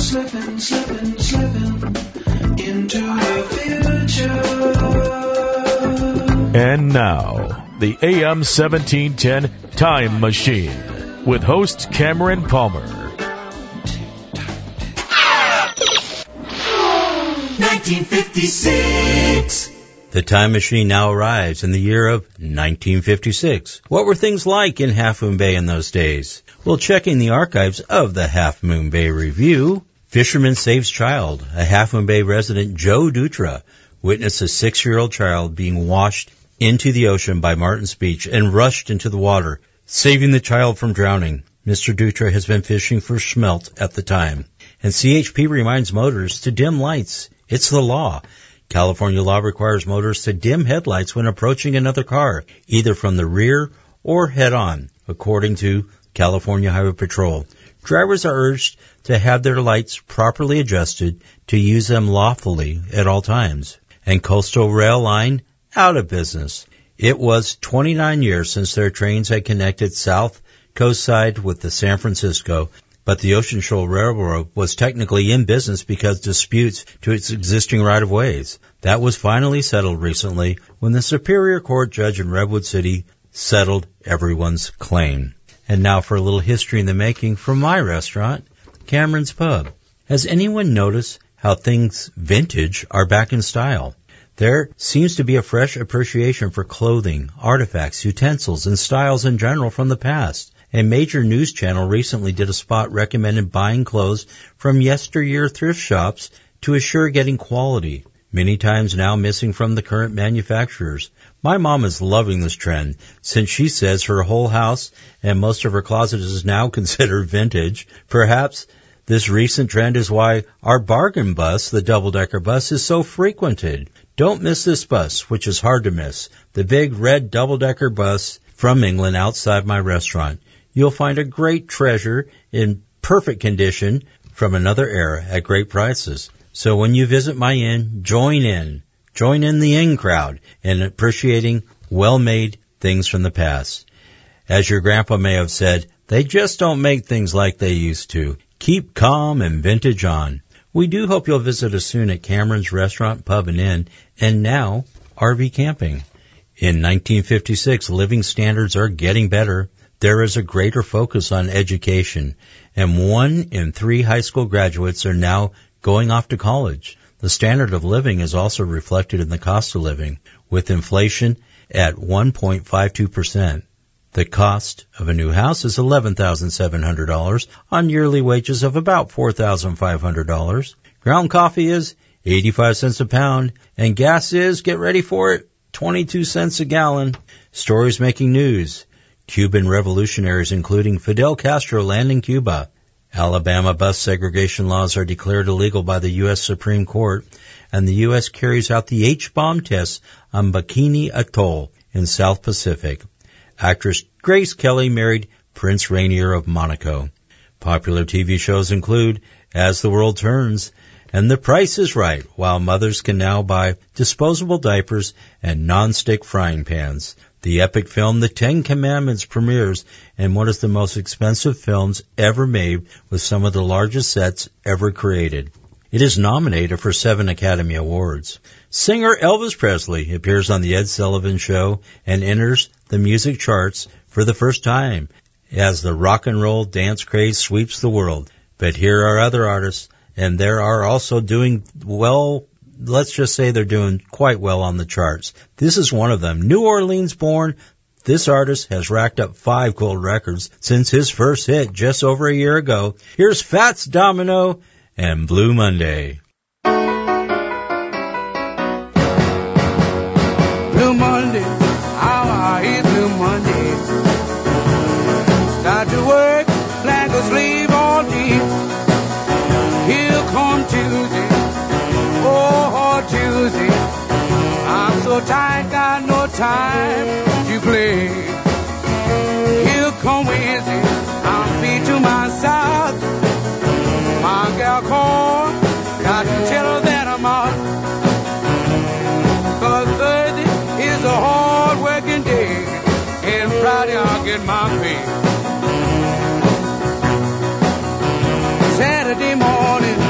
slipping into the future. And now, the AM 1710 Time Machine with host Cameron Palmer. 1956. The Time Machine now arrives in the year of 1956. What were things like in Half Moon Bay in those days? Well, checking the archives of the Half Moon Bay Review, Fisherman Saves Child. A Half Moon Bay resident, Joe Dutra, witnessed a 6-year-old child being washed into the ocean by Martin's Beach and rushed into the water, saving the child from drowning. Mr. Dutra has been fishing for smelt at the time. And CHP reminds motorists to dim lights. It's the law. California law requires motorists to dim headlights when approaching another car, either from the rear or head-on, according to California Highway Patrol. Drivers are urged to have their lights properly adjusted to use them lawfully at all times. And Coastal Rail Line, out of business. It was 29 years since their trains had connected South Coast Side with the San Francisco, but the Ocean Shoal Railroad was technically in business because disputes to its existing right-of-ways. That was finally settled recently when the Superior Court judge in Redwood City settled everyone's claim. And now for a little history in the making from my restaurant, Cameron's Pub. Has anyone noticed how things vintage are back in style? There seems to be a fresh appreciation for clothing, artifacts, utensils, and styles in general from the past. A major news channel recently did a spot recommending buying clothes from yesteryear thrift shops to assure getting quality, many times now missing from the current manufacturers. My mom is loving this trend, since she says her whole house and most of her closet is now considered vintage. Perhaps this recent trend is why our bargain bus, the double-decker bus, is so frequented. Don't miss this bus, which is hard to miss. The big red double-decker bus from England outside my restaurant. You'll find a great treasure in perfect condition from another era at great prices. So when you visit my inn, join in the in crowd in appreciating well-made things from the past. As your grandpa may have said, they just don't make things like they used to. Keep calm and vintage on. We do hope you'll visit us soon at Cameron's Restaurant, Pub and Inn, and now RV Camping. In 1956, living standards are getting better. There is a greater focus on education, and 1 in 3 high school graduates are now going off to college. The standard of living is also reflected in the cost of living, with inflation at 1.52%. The cost of a new house is $11,700 on yearly wages of about $4,500. Ground coffee is 85 cents a pound, and gas is, get ready for it, 22 cents a gallon. Stories making news. Cuban revolutionaries, including Fidel Castro, land in Cuba. Alabama bus segregation laws are declared illegal by the U.S. Supreme Court, and the U.S. carries out the H-bomb tests on Bikini Atoll in South Pacific. Actress Grace Kelly married Prince Rainier of Monaco. Popular TV shows include As the World Turns and The Price is Right, while mothers can now buy disposable diapers and non-stick frying pans. The epic film The 10 Commandments premieres in one of the most expensive films ever made with some of the largest sets ever created. It is nominated for 7 Academy Awards. Singer Elvis Presley appears on The Ed Sullivan Show and enters the music charts for the first time as the rock and roll dance craze sweeps the world. But here are other artists, and they are also doing well. Let's just say they're doing quite well on the charts. This is one of them. New Orleans born, this artist has racked up 5 gold records since his first hit just over a year ago. Here's Fats Domino and Blue Monday. Blue Monday, how I hate Blue Monday. Start to work like a slave all day. Here come Tuesday. Oh, Tuesday, I'm so tired, got no time to play. Here come Wednesday, I'm beat to myself. My gal called, got to tell her that I'm out. 'Cause Thursday is a hard working day, and Friday I'll get my pay. Saturday morning,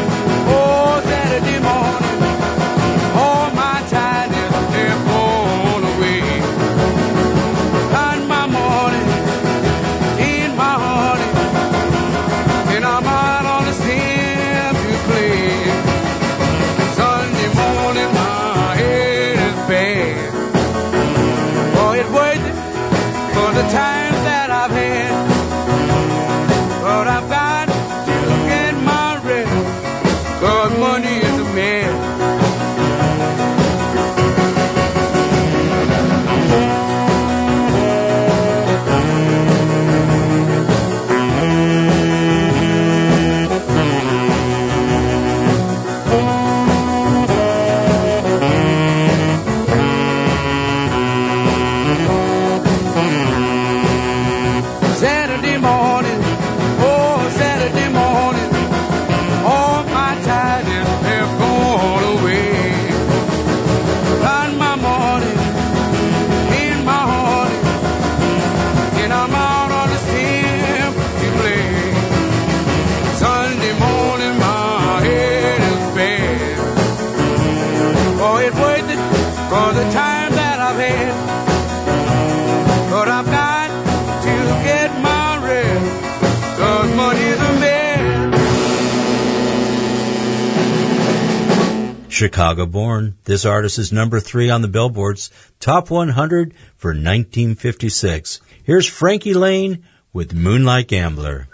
Chicago-born, this artist is number 3 on the Billboard's Top 100 for 1956. Here's Frankie Laine with Moonlight Gambler.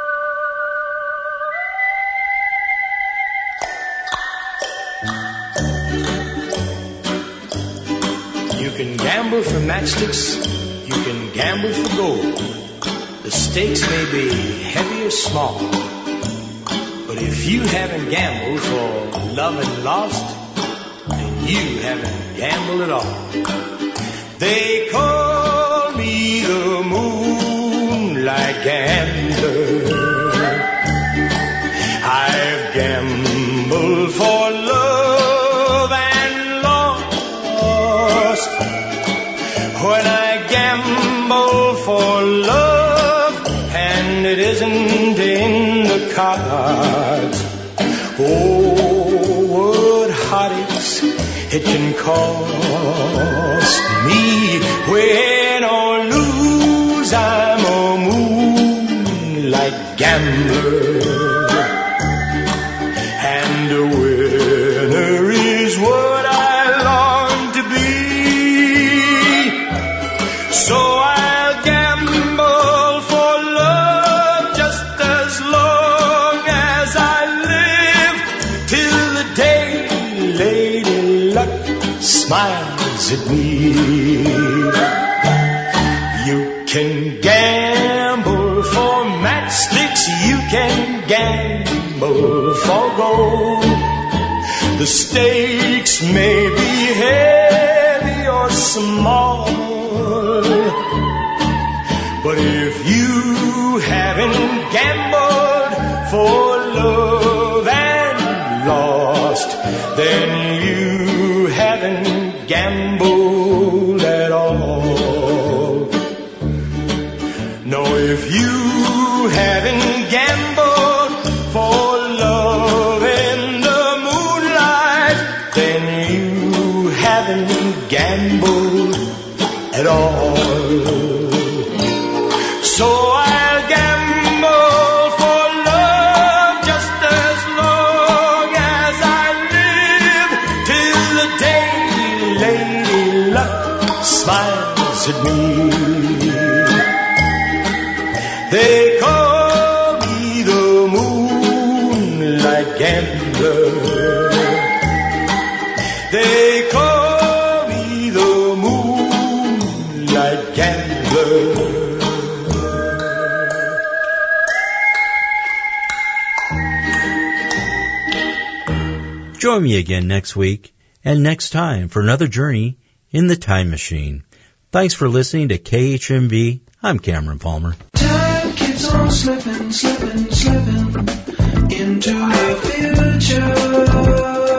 You can gamble for matchsticks, you can gamble for gold. The stakes may be heavy or small, but if you haven't gambled for love and lost, then you haven't gambled at all. They call me the Moonlight Gambler. I've gambled for love and lost. When I gamble for love and it isn't in the cards, oh, what heartaches it can cost me. Win or lose, I'm a moonlight gambler, and a winner is what I long to be. So I'll gamble for love just as long as I live, till the day Lady Luck smiles at me. You can gamble for matchsticks, you can gamble for gold. The stakes may be heavy or small, but if you haven't gambled for love and lost, then you haven't gambled at all. No, if you haven't gambled for love in the moonlight, then you haven't gambled at all. So I'll gamble for love just as long as I live, till the day Lady Luck smiles at me. They call me the Moonlight Gambler. They call me the Moonlight Gambler. Join me again next week and next time for another journey in the time machine. Thanks for listening to KHMB. I'm Cameron Palmer. Time keeps on slipping, slipping, slipping into the future.